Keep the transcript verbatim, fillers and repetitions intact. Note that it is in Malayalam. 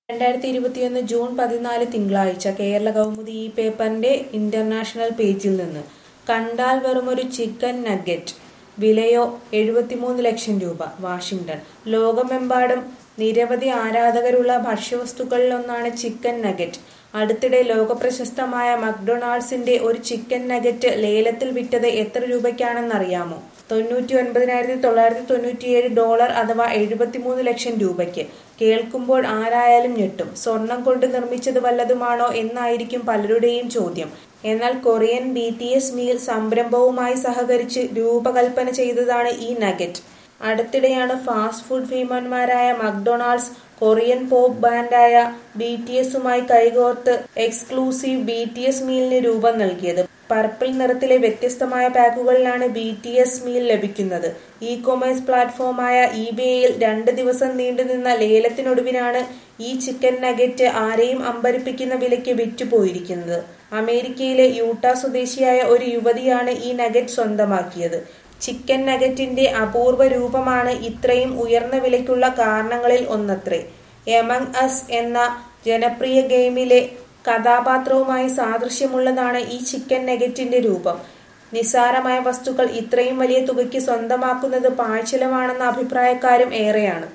രണ്ടായിരത്തി ഇരുപത്തിയൊന്ന് ജൂൺ പതിനാല് തിങ്കളാഴ്ച കേരള കൗമുദി ഈ പേപ്പറിന്റെ ഇന്റർനാഷണൽ പേജിൽ നിന്ന് കണ്ടാൽ വെറുമൊരു ചിക്കൻ നഗറ്റ്, വിലയോ എഴുപത്തിമൂന്ന് ലക്ഷം രൂപ. വാഷിംഗ്ടൺ. ലോകമെമ്പാടും നിരവധി ആരാധകരുള്ള ഭക്ഷ്യവസ്തുക്കളിലൊന്നാണ് ചിക്കൻ നഗറ്റ്. അടുത്തിടെ ലോകപ്രശസ്തമായ മക്ഡൊണാൾഡ്സിന്റെ ഒരു ചിക്കൻ നഗറ്റ് ലേലത്തിൽ വിറ്റത് എത്ര രൂപയ്ക്കാണെന്നറിയാമോ? തൊണ്ണൂറ്റി ഒൻപതിനായിരത്തി തൊള്ളായിരത്തി തൊണ്ണൂറ്റിയേഴ് ഡോളർ അഥവാ എഴുപത്തിമൂന്ന് ലക്ഷം രൂപയ്ക്ക്. കേൾക്കുമ്പോൾ ആരായാലും ഞെട്ടും. സ്വർണം കൊണ്ട് നിർമ്മിച്ചത് വല്ലതുമാണോ എന്നായിരിക്കും പലരുടെയും ചോദ്യം. എന്നാൽ Korean B T S meal സംരംഭവുമായി സഹകരിച്ച് രൂപകൽപ്പന ചെയ്തതാണ് ഈ നഗറ്റ്. അടുത്തിടെയാണ് ഫാസ്റ്റ് ഫുഡ് ഭീമന്മാരായ മക്ഡൊണാൾഡ്സ് കൊറിയൻ പോപ്പ് ബാൻഡായ ബി ടി എസുമായി കൈകോർത്ത് എക്സ്ക്ലൂസീവ് ബി ടി എസ് മീലിന് രൂപം നൽകിയത്. പർപ്പിൾ നിറത്തിലെ വ്യത്യസ്തമായ പാക്കുകളിലാണ് ബി ടി എസ് മീൽ ലഭിക്കുന്നത്. ഇ കൊമേഴ്സ് പ്ലാറ്റ്ഫോമായ ഇബേയിൽ രണ്ട് ദിവസം നീണ്ടുനിന്ന ലേലത്തിനൊടുവിലാണ് ഈ ചിക്കൻ നഗറ്റ് ആരെയും അമ്പരിപ്പിക്കുന്ന വിലയ്ക്ക് വിറ്റുപോയിരിക്കുന്നത്. അമേരിക്കയിലെ യൂട്ട സ്വദേശിയായ ഒരു യുവതിയാണ് ഈ നഗറ്റ് സ്വന്തമാക്കിയത്. ചിക്കൻ നഗറ്റിന്റെ അപൂർവ രൂപമാണ് ഇത്രയും ഉയർന്ന വിലയ്ക്കുള്ള കാരണങ്ങളിൽ ഒന്നത്രേ. എമംഗ് അസ് എന്ന ജനപ്രിയ ഗെയിമിലെ കഥാപാത്രവുമായി സാദൃശ്യമുള്ളതാണ് ഈ ചിക്കൻ നഗറ്റിന്റെ രൂപം. നിസ്സാരമായ വസ്തുക്കൾ ഇത്രയും വലിയ തുകയ്ക്ക് സ്വന്തമാക്കുന്നത് പാഴ്ചെലവാണെന്ന അഭിപ്രായക്കാരും ഏറെയാണ്.